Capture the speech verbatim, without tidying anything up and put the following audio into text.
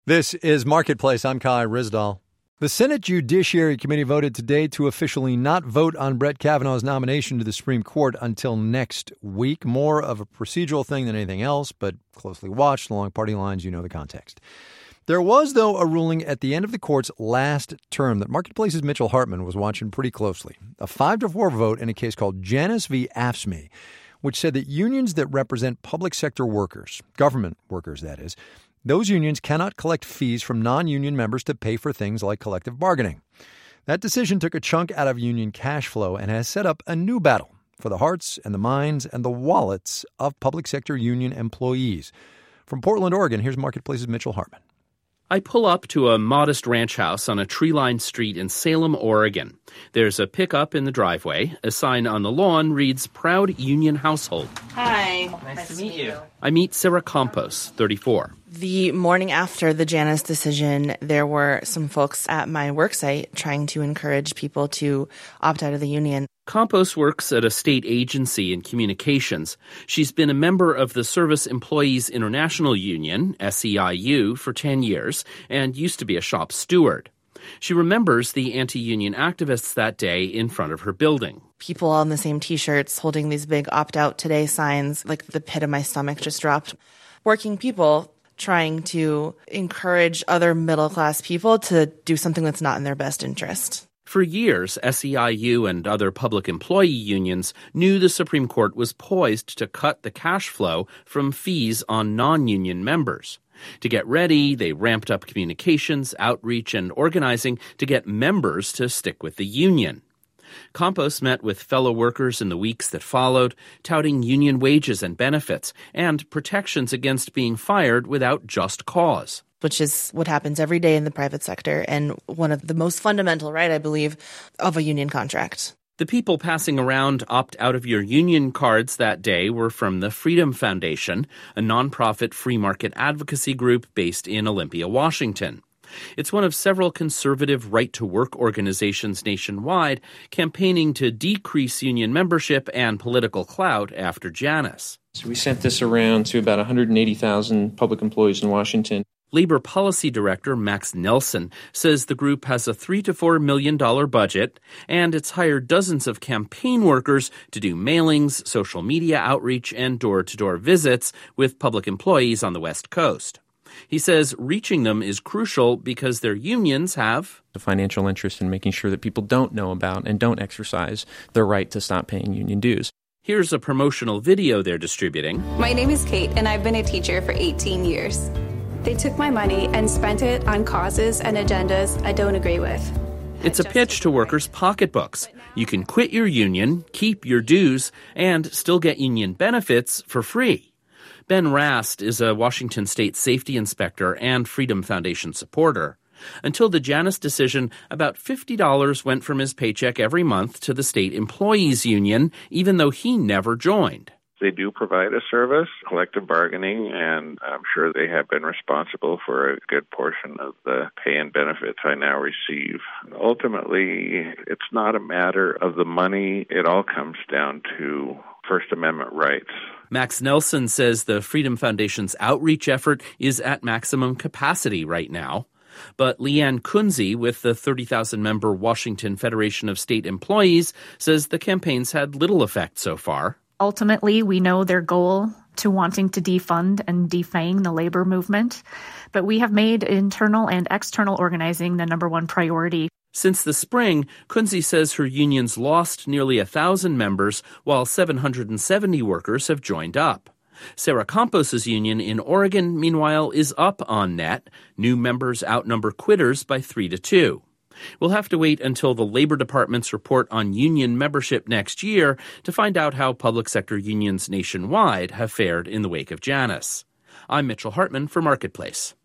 This is Marketplace. I'm Kai Ryssdal. The Senate Judiciary Committee voted today to officially not vote on Brett Kavanaugh's nomination to the Supreme Court until next week. More of a procedural thing than anything else, but closely watched along party lines. You know the context. There was, though, a ruling at the end of the court's last term that Marketplace's Mitchell Hartman was watching pretty closely. A five to four vote in a case called Janus v. AFSCME, which said that unions that represent public sector workers, government workers that is, those unions cannot collect fees from non-union members to pay for things like collective bargaining. That decision took a chunk out of union cash flow and has set up a new battle for the hearts and the minds and the wallets of public sector union employees. From Portland, Oregon, here's Marketplace's Mitchell Hartman. I pull up to a modest ranch house on a tree-lined street in Salem, Oregon. There's a pickup in the driveway. A sign on the lawn reads, Proud Union Household. Hi. Nice, nice to meet you. I meet Sarah Campos, thirty-four. The morning after the Janus decision, there were some folks at my worksite trying to encourage people to opt out of the union. Campos works at a state agency in communications. She's been a member of the Service Employees International Union, S E I U, for ten years and used to be a shop steward. She remembers the anti-union activists that day in front of her building. People on the same T-shirts holding these big opt-out today signs, like the pit of my stomach just dropped. Working people trying to encourage other middle-class people to do something that's not in their best interest. For years, S E I U and other public employee unions knew the Supreme Court was poised to cut the cash flow from fees on non-union members. To get ready, they ramped up communications, outreach, and organizing to get members to stick with the union. Campos met with fellow workers in the weeks that followed, touting union wages and benefits and protections against being fired without just cause. Which is what happens every day in the private sector and one of the most fundamental, right, I believe, of a union contract. The people passing around opt-out-of-your-union cards that day were from the Freedom Foundation, a nonprofit free market advocacy group based in Olympia, Washington. It's one of several conservative right-to-work organizations nationwide campaigning to decrease union membership and political clout after Janus. So we sent this around to about one hundred eighty thousand public employees in Washington. Labor Policy Director Max Nelson says the group has a three to four million dollars budget, and it's hired dozens of campaign workers to do mailings, social media outreach, and door-to-door visits with public employees on the West Coast. He says reaching them is crucial because their unions have a financial interest in making sure that people don't know about and don't exercise their right to stop paying union dues. Here's a promotional video they're distributing. My name is Kate, and I've been a teacher for eighteen years. They took my money and spent it on causes and agendas I don't agree with. It's a pitch to workers' pocketbooks. You can quit your union, keep your dues, and still get union benefits for free. Ben Rast is a Washington State safety inspector and Freedom Foundation supporter. Until the Janus decision, about fifty dollars went from his paycheck every month to the state employees union, even though he never joined. They do provide a service, collective bargaining, and I'm sure they have been responsible for a good portion of the pay and benefits I now receive. Ultimately, it's not a matter of the money. It all comes down to First Amendment rights. Max Nelson says the Freedom Foundation's outreach effort is at maximum capacity right now. But Leanne Kunze with the thirty thousand member Washington Federation of State Employees says the campaign's had little effect so far. Ultimately, we know their goal to wanting to defund and defang the labor movement, but we have made internal and external organizing the number one priority. Since the spring, Kunze says her union's lost nearly one thousand members, while seven hundred seventy workers have joined up. Sarah Campos' union in Oregon, meanwhile, is up on net. New members outnumber quitters by three to two. We'll have to wait until the Labor Department's report on union membership next year to find out how public sector unions nationwide have fared in the wake of Janus. I'm Mitchell Hartman for Marketplace.